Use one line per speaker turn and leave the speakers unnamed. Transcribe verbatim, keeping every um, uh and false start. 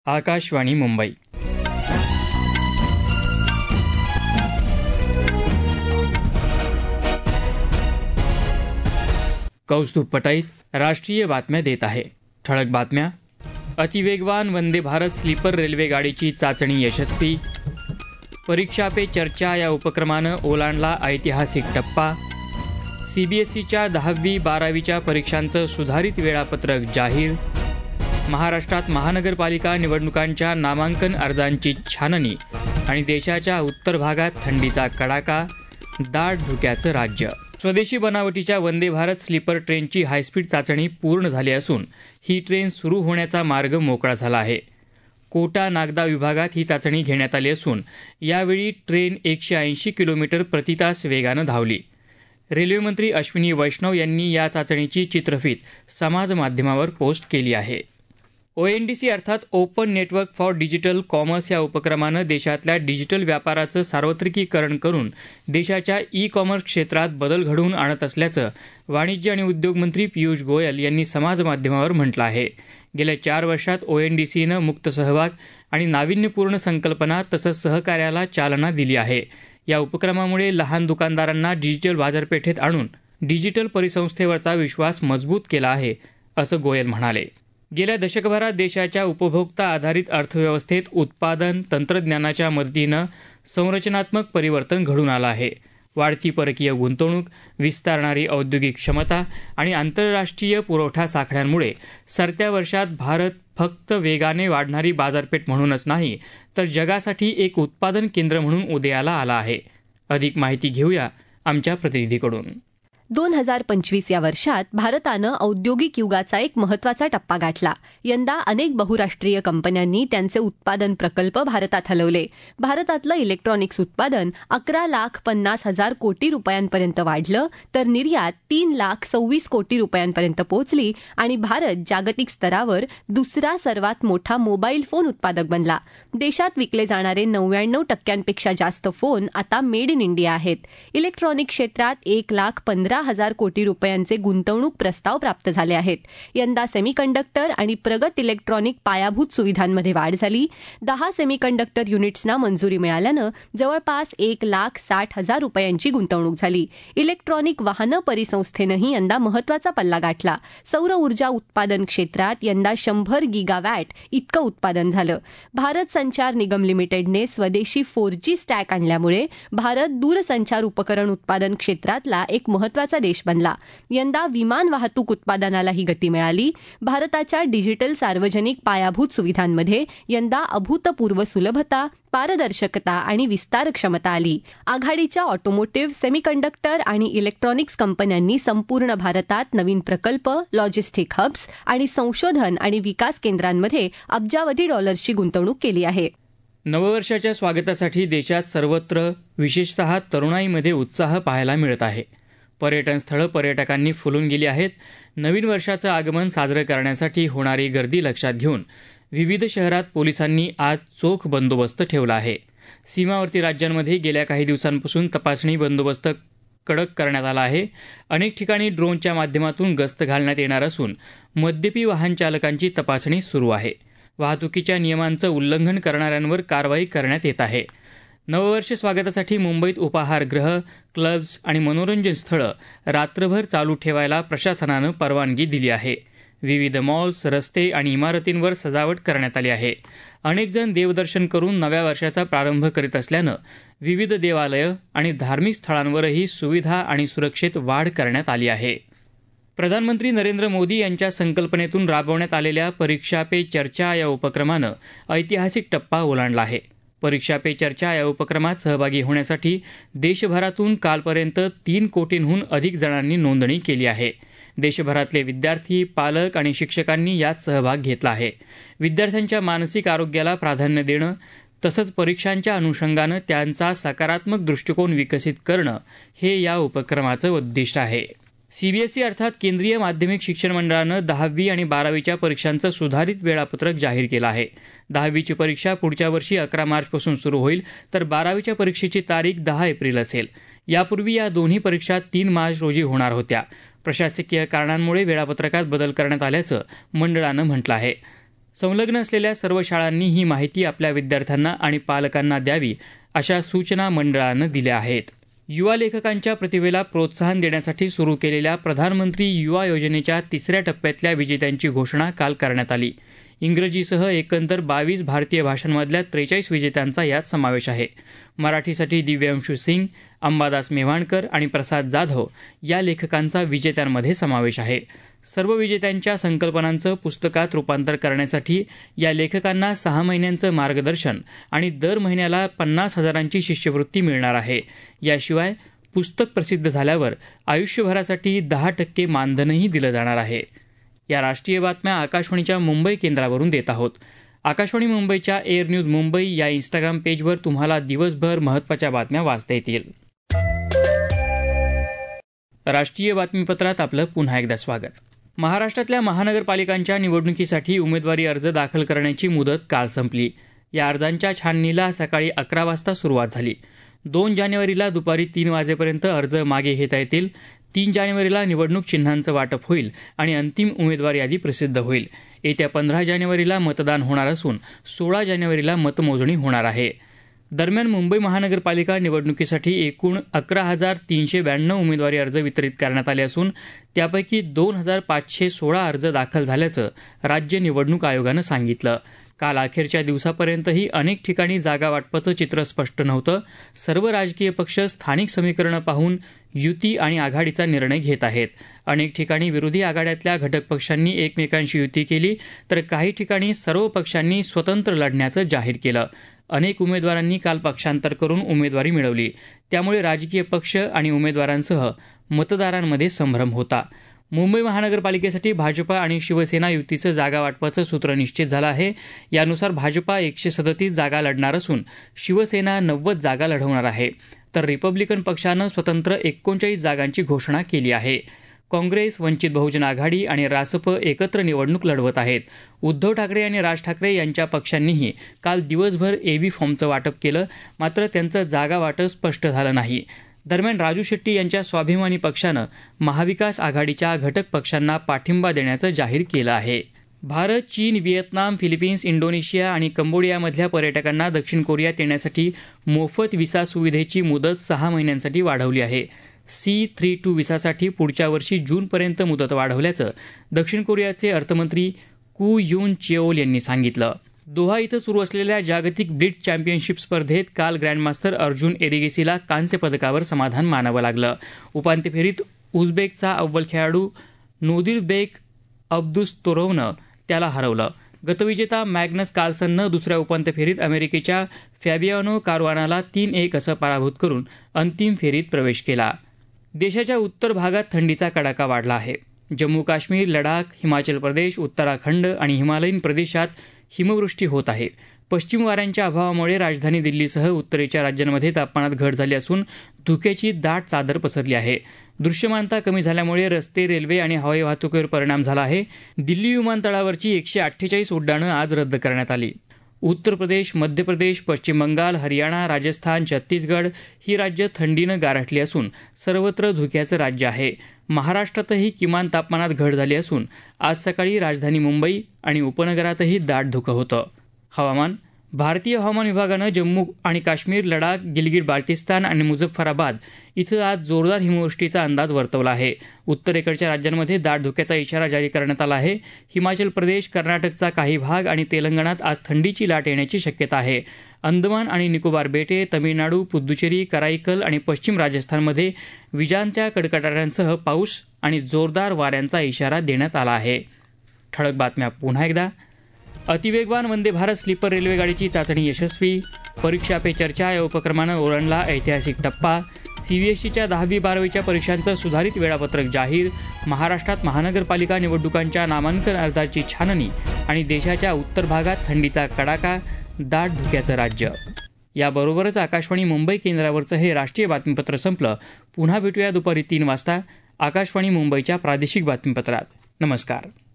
आकाशवाणी मुंबई. कौस्तुभ पटाईत राष्ट्रीय बातम्या देत आहे. ठळक बातम्या. अतिवेगवान वंदे भारत स्लीपर रेल्वे गाडीची चाचणी यशस्वी. परीक्षा पे चर्चा या उपक्रमानं ओलांडला ऐतिहासिक टप्पा. सीबीएसईच्या दहावी बारावीच्या परीक्षांचं सुधारित वेळापत्रक जाहीर. महाराष्ट्रात महानगरपालिका निवडणुकांच्या नामांकन अर्जांची छाननी आणि देशाच्या उत्तर भागात थंडीचा कडाका. दाट धुक्याचं राज्य. स्वदेशी बनावटीच्या वंदे भारत स्लीपर ट्रेनची हायस्पीड चाचणी पूर्ण झाली असून ही ट्रेन सुरू होण्याचा मार्ग मोकळा झाला आहे. कोटा नागदा विभागात ही चाचणी घेण्यात आली असून यावेळी ट्रेन एकशे ऐंशी किलोमीटर प्रतितास वेगानं धावली. रेल्वेमंत्री अश्विनी वैष्णव यांनी या चाचणीची चित्रफीत समाजमाध्यमावर पोस्ट केली आहे. ओएनडीसी अर्थात open network for digital commerce या उपक्रमानं देशातल्या डिजिटल व्यापाराचं सार्वत्रिकीकरण करून देशाच्या ई कॉमर्स क्षेत्रात बदल घडवून आणत असल्याचं वाणिज्य आणि उद्योग मंत्री पियुष गोयल यांनी समाजमाध्यमावर म्हटलं आहे. गेल्या चार वर्षात ओएनडीसीनं मुक्त सहभाग आणि नाविन्यपूर्ण संकल्पना तसंच सहकार्याला चालना दिली आहे. या उपक्रमामुळे लहान दुकानदारांना डिजिटल बाजारपेठेत आणून डिजिटल परिसंस्थेवरचा विश्वास मजबूत केला आहे, असं गोयल म्हणाले. गेल्या दशकभरात देशाच्या उपभोक्ता आधारित अर्थव्यवस्थेत उत्पादन तंत्रज्ञानाच्या मदतीनं संरचनात्मक परिवर्तन घडून आलं आहे. वाढती परकीय गुंतवणूक, विस्तारणारी औद्योगिक क्षमता आणि आंतरराष्ट्रीय पुरवठा साखळ्यांमुळे सरत्या वर्षात भारत फक्त वेगाने वाढणारी बाजारपेठ म्हणूनच नाही तर जगासाठी एक उत्पादन केंद्र म्हणून उदयाला आला आहे. अधिक माहिती घेऊया आमच्या प्रतिनिधीकडून.
दोन हजार पंचवीस या वर्षात भारतानं औद्योगिक युगाचा एक महत्वाचा टप्पा गाठला. यंदा अनेक बहुराष्ट्रीय कंपन्यांनी त्यांचे उत्पादन प्रकल्प भारतात हलवले. भारतातलं इलेक्ट्रॉनिक्स उत्पादन अकरा लाख पन्नास हजार कोटी रुपयांपर्यंत वाढलं तर निर्यात तीन लाख सव्वीस कोटी रुपयांपर्यंत पोहोचली आणि भारत जागतिक स्तरावर दुसरा सर्वात मोठा मोबाईल फोन उत्पादक बनला. देशात विकले जाणारे नव्याण्णव टक्क्यांपेक्षा जास्त फोन आता मेड इन इंडिया आहेत. इलेक्ट्रॉनिक क्षेत्रात एक लाख पंधरा हजार कोटी रुपयांचे गुंतवणूक प्रस्ताव प्राप्त झाले आहेत. यंदा सेमीकंडक्टर आणि प्रगत इलेक्ट्रॉनिक पायाभूत सुविधांमध्ये वाढ झाली. दहा सेमीकंडक्टर युनिट्सना मंजुरी मिळाल्यानं जवळपास एक लाख साठ हजार रुपयांची गुंतवणूक झाली. इलेक्ट्रॉनिक वाहनं परिसंस्थेनंही यंदा महत्वाचा पल्ला गाठला. सौर ऊर्जा उत्पादन क्षेत्रात यंदा शंभर गिगावॅट इतकं उत्पादन झालं. भारत संचार निगम लिमिटेडने स्वदेशी फोर जी स्टॅक आणल्यामुळे भारत दूरसंचार उपकरण उत्पादन क्षेत्रातला एक महत्वाचा देश बनला. यंदा विमान वाहतूक उत्पादनालाही गती मिळाली. भारताच्या डिजिटल सार्वजनिक पायाभूत सुविधांमध्ये यंदा अभूतपूर्व सुलभता, पारदर्शकता आणि विस्तार क्षमता आली. आघाडीच्या ऑटोमोटिव्ह, सेमीकंडक्टर आणि इलेक्ट्रॉनिक्स कंपन्यांनी संपूर्ण भारतात नवीन प्रकल्प, लॉजिस्टिक हब्स आणि संशोधन आणि विकास केंद्रांमध्ये अब्जावधी डॉलर्सची गुंतवणूक केली आहे.
नववर्षाच्या स्वागतासाठी देशात सर्वत्र विशेषतः तरुणाईमध्ये उत्साह पाहायला मिळत आहे. पर्यटन स्थळं पर्यटकांनी फुलून गेली आहेत. नवीन वर्षाचं आगमन साजरं करण्यासाठी होणारी गर्दी लक्षात घेऊन विविध शहरात पोलिसांनी आज चोख बंदोबस्त ठेवला आहे. सीमावर्ती राज्यांमध्ये गेल्या काही दिवसांपासून तपासणी बंदोबस्त कडक करण्यात आला आहे. अनेक ठिकाणी ड्रोनच्या माध्यमातून गस्त घालण्यात येणार असून मद्यपी वाहन चालकांची तपासणी सुरू आहे. वाहतुकीच्या नियमांचं उल्लंघन करणाऱ्यांवर कारवाई करण्यात येत आहे. नववर्ष स्वागतासाठी मुंबईत उपाहारगृह, क्लब्स आणि मनोरंजन स्थळं रात्रभर चालू ठेवायला प्रशासनानं परवानगी दिली आहे. विविध मॉल्स, रस्ते आणि इमारतींवर सजावट करण्यात आली आहे. अनेक जण देवदर्शन करून नव्या वर्षाचा प्रारंभ करीत असल्यानं विविध देवालयं आणि धार्मिक स्थळांवरही सुविधा आणि सुरक्षेत वाढ करण्यात आली आहे. प्रधानमंत्री नरेंद्र मोदी यांच्या संकल्पनेतून राबवण्यात आलेल्या परीक्षा पे चर्चा या उपक्रमानं ऐतिहासिक टप्पा ओलांडला आहे. परीक्षा पे चर्चा या उपक्रमात सहभागी होण्यासाठी देशभरातून कालपर्यंत तीन कोटींहून अधिक जणांनी नोंदणी केली आहे. देशभरातले विद्यार्थी, पालक आणि शिक्षकांनी यात सहभाग घेतला आहे. विद्यार्थ्यांच्या मानसिक आरोग्याला प्राधान्य देणं तसंच परीक्षांच्या अनुषंगानं त्यांचा सकारात्मक दृष्टिकोन विकसित करणं हे या उपक्रमाचं उद्दिष्ट आहे. सीबीएसई अर्थात केंद्रीय माध्यमिक शिक्षण मंडळानं दहावी आणि बारावीच्या परीक्षांचं सुधारित वेळापत्रक जाहीर केलं आहे. दहावीची परीक्षा पुढच्या वर्षी अकरा मार्चपासून सुरू होईल तर बारावीच्या परीक्षेची तारीख दहा एप्रिल असेल. यापूर्वी या दोन्ही परीक्षा तीन मार्च रोजी होणार होत्या. प्रशासकीय कारणांमुळे वेळापत्रकात बदल करण्यात आल्याचं मंडळानं म्हटलं आहे. संलग्न असलेल्या सर्व शाळांनी ही माहिती आपल्या विद्यार्थ्यांना आणि पालकांना द्यावी अशा सूचना मंडळानं दिल्या आहेत. युवा लेखकांच्या प्रतिभेला प्रोत्साहन देण्यासाठी सुरू केलेल्या प्रधानमंत्री युवा योजनेच्या तिसऱ्या टप्प्यातल्या विजेत्यांची घोषणा काल करण्यात आली. इंग्रजीसह एकंदर बावीस भारतीय भाषांमधल्या त्रेचाळीस विजेत्यांचा यात समावेश आहे. मराठीसाठी दिव्यांशू सिंग, अंबादास मेव्हाणकर आणि प्रसाद जाधव या लेखकांचा विजेत्यांमध्ये समावेश आहे. सर्व विजेत्यांच्या संकल्पनांचं पुस्तकात रूपांतर करण्यासाठी या लेखकांना सहा महिन्यांचं मार्गदर्शन आणि दर महिन्याला पन्नास हजारांची शिष्यवृत्ती मिळणार आहे. याशिवाय पुस्तक प्रसिद्ध झाल्यावर आयुष्यभरासाठी दहा टक्के मानधनही दिलं जाणार आहे. या राष्ट्रीय बातम्या आकाशवाणीच्या मुंबई केंद्रावरून देत आहोत. आकाशवाणी मुंबईच्या एअर न्यूज मुंबई या इंस्टाग्राम पेजवर तुम्हाला दिवसभर महत्त्वाच्या बातम्या वाचता येतील. राष्ट्रीय बातमीपत्रात आपलं पुन्हा एकदा स्वागत. महाराष्ट्रातल्या महानगरपालिकांच्या निवडणुकीसाठी उमेदवारी अर्ज दाखल करण्याची मुदत काल संपली. या अर्जांच्या छाननीला सकाळी अकरा वाजता सुरुवात झाली. दोन जानेवारीला दुपारी तीन वाजेपर्यंत अर्ज मागे घेता येतील. तीन जानेवारीला निवडणूक चिन्हांचं वाटप होईल आणि अंतिम उमेदवार यादी प्रसिद्ध होईल. येत्या पंधरा जानेवारीला मतदान होणार असून सोळा जानेवारीला मतमोजणी होणार आहे. दरम्यान मुंबई महानगरपालिका निवडणुकीसाठी एकूण अकरा हजार तीनशे ब्याण्णव उमेदवारी अर्ज वितरित करण्यात आले असून त्यापैकी दोन हजार पाचशे सोळा अर्ज दाखल झाल्याचं राज्य निवडणूक आयोगानं सांगितलं. काल अखेरच्या दिवसापर्यंतही अनेक ठिकाणी जागा वाटपाचं चित्र स्पष्ट नव्हतं. सर्व राजकीय पक्ष स्थानिक समीकरणं पाहून युती आणि आघाडीचा निर्णय घेत आहेत. अनेक ठिकाणी विरोधी आघाड्यातल्या घटक पक्षांनी एकमेकांशी युती केली तर काही ठिकाणी सर्व पक्षांनी स्वतंत्र लढण्याचं जाहीर केलं. अनेक उमेदवारांनी काल पक्षांतर करून उमेदवारी मिळवली. त्यामुळे राजकीय पक्ष आणि उमेदवारांसह मतदारांमध्ये संभ्रम होता. मुंबई महानगरपालिकेसाठी भाजपा आणि शिवसेना युतीचं जागा वाटपाचं सूत्र निश्चित झालं आहे. यानुसार भाजपा एकशे सदतीस जागा लढणार असून शिवसेना नव्वद जागा लढवणार आहे. तर रिपब्लिकन पक्षानं स्वतंत्र एकोणचाळीस जागांची घोषणा केली आहे. काँग्रेस, वंचित बहुजन आघाडी आणि रासप एकत्र निवडणूक लढवत आहेत. उद्धव ठाकरे आणि राज ठाकरे यांच्या पक्षांनीही काल दिवसभर एबी फॉर्मचं वाटप केलं, मात्र त्यांचं जागा वाटप स्पष्ट झालं नाही. दरम्यान राजू शेट्टी यांच्या स्वाभिमानी पक्षानं महाविकास आघाडीच्या घटक पक्षांना पाठिंबा देण्याचं जाहीर केलं आहे. भारत, चीन, व्हिएतनाम, फिलिपिन्स, इंडोनेशिया आणि कंबोडियामधल्या पर्यटकांना दक्षिण कोरियात येण्यासाठी मोफत व्हिसा सुविधेची मुदत सहा महिन्यांसाठी वाढवली आहे. सी थ्री टू व्हिसासाठी पुढच्या वर्षी जूनपर्यंत मुदत वाढवल्याचं दक्षिण कोरियाचे अर्थमंत्री कू युन चेओल यांनी सांगितलं. दोहा इथं सुरू असलेल्या जागतिक ब्लिट्झ चॅम्पियनशिप स्पर्धेत काल ग्रँडमास्टर अर्जुन एरिगेसीला कांस्य पदकावर समाधान मानावं लागलं. उपांत्य फेरीत उझबेकचा अव्वल खेळाडू नोदिरबेक अब्दुस्तोरोव्हनं त्याला हरवलं. गतविजेता मॅग्नस कार्लसननं दुसऱ्या उपांत्य फेरीत अमेरिकेच्या फॅबियानो कारुआनाला तीन एक असं पराभूत करून अंतिम फेरीत प्रवेश केला. देशाच्या उत्तर भागात थंडीचा कडाका वाढला आहे. जम्मू काश्मीर, लडाख, हिमाचल प्रदेश, उत्तराखंड आणि हिमालयीन प्रदेशात हिमवृष्टी होत आहे. पश्चिम वाऱ्यांच्या अभावामुळे राजधानी दिल्लीसह उत्तरेच्या राज्यांमध्ये तापमानात घट झाली असून धुक्याची दाट चादर पसरली आहे. दृश्यमानता कमी झाल्यामुळे रस्ते, रेल्वे आणि हवाई वाहतुकीवर परिणाम झाला आहे. दिल्ली विमानतळावरची एकशे अठ्ठेचाळीस उड्डाणं आज रद्द करण्यात आली. उत्तर प्रदेश, मध्य प्रदेश, पश्चिम बंगाल, हरियाणा, राजस्थान, छत्तीसगड ही राज्य थंडीनं गारठली असून सर्वत्र धुक्याचं राज्य आहे. महाराष्ट्रातही किमान तापमानात घट झाली असून आज सकाळी राजधानी मुंबई आणि उपनगरातही दाट धुकं होतं. हवामान. भारतीय हवामान विभागानं जम्मू आणि काश्मीर, लडाख, गिलगिट बाल्टिस्तान आणि मुझफ्फराबाद इथं आज जोरदार हिमवृष्टीचा अंदाज वर्तवला आहे. उत्तरेकडच्या राज्यांमध्ये दाट धुक्याचा इशारा जारी करण्यात आला आहे. हिमाचल प्रदेश, कर्नाटकचा काही भाग आणि तेलंगणात आज थंडीची लाट येण्याची शक्यता आहे. अंदमान आणि निकोबार बेटे, तमिळनाडू, पुद्दुचेरी, कराईकल आणि पश्चिम राजस्थानमध्ये विजांच्या कडकडाटांसह पाऊस आणि जोरदार वाऱ्यांचा इशारा देण्यात आला आहे. ठळक बातम्या पुन्हा एकदा. अतिवेगवान वंदे भारत स्लीपर रेल्वेगाडीची चाचणी यशस्वी. परीक्षा पे चर्चा या उपक्रमानं ओलांडला ऐतिहासिक टप्पा. सीबीएसईच्या दहावी बारावीच्या परीक्षांचं सुधारित वेळापत्रक जाहीर. महाराष्ट्रात महानगरपालिका निवडणुकांच्या नामांकन अर्जाची छाननी आणि देशाच्या उत्तर भागात थंडीचा कडाका, दाट धुक्याचं राज्य. याबरोबरच आकाशवाणी मुंबई केंद्रावरचं हे राष्ट्रीय बातमीपत्र संपलं. पुन्हा भेटूया दुपारी तीन वाजता आकाशवाणी मुंबईच्या प्रादेशिक बातमीपत्रात. नमस्कार.